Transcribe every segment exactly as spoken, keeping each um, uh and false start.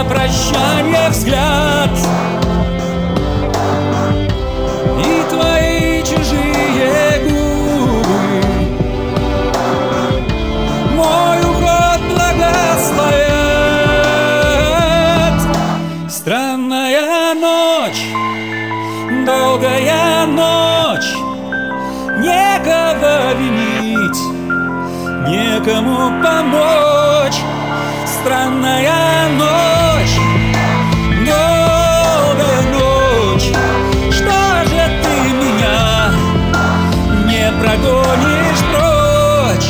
прощанье взгляд и твои чужие губы мой уход благословят. Странная ночь, долгая ночь, некого винить, некому помочь. Странная ночь, долгая ночь, что же ты меня не прогонишь прочь?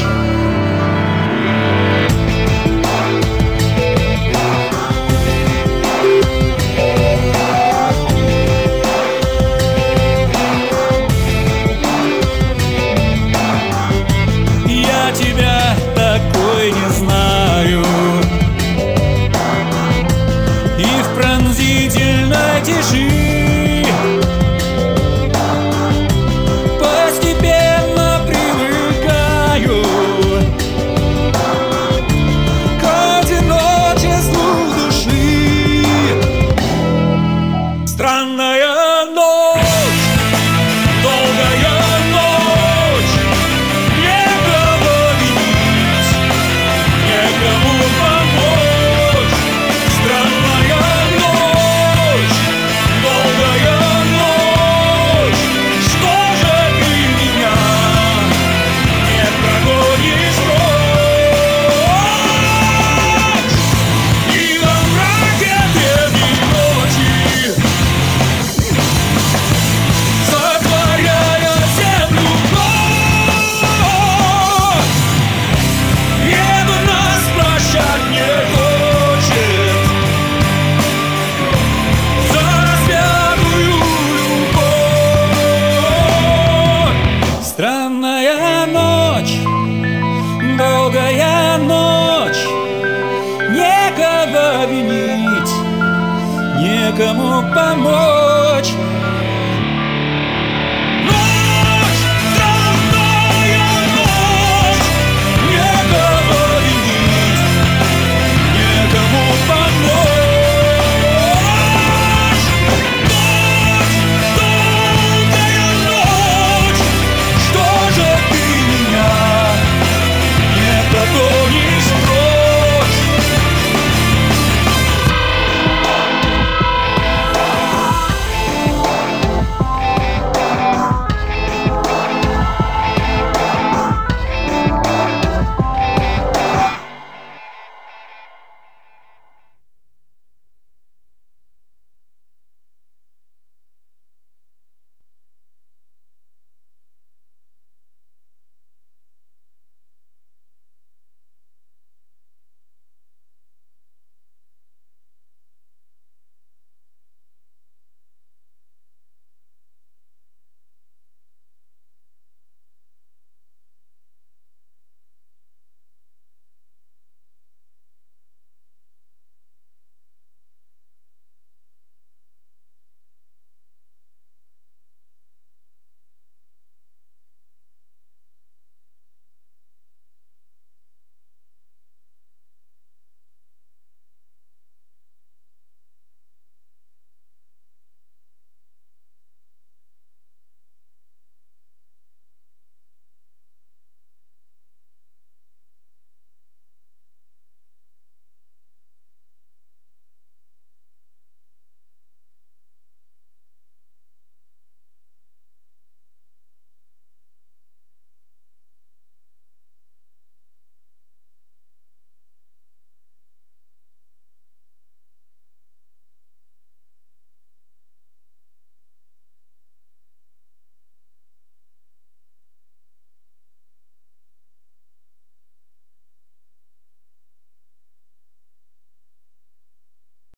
Я тебя такой не знаю, и в пронзительной тиши постепенно привыкаю к одиночеству души. Странная ночь, долгая ночь, некого винить, некому помочь. Странная ночь, долгая ночь, что же ты меня не прогонишь прочь? И во мраке древней ночи, сотворяя землю вновь, небо нас прощать не хочет за распятую любовь. Странная ночь, долгая ночь, некого винить, некому помочь.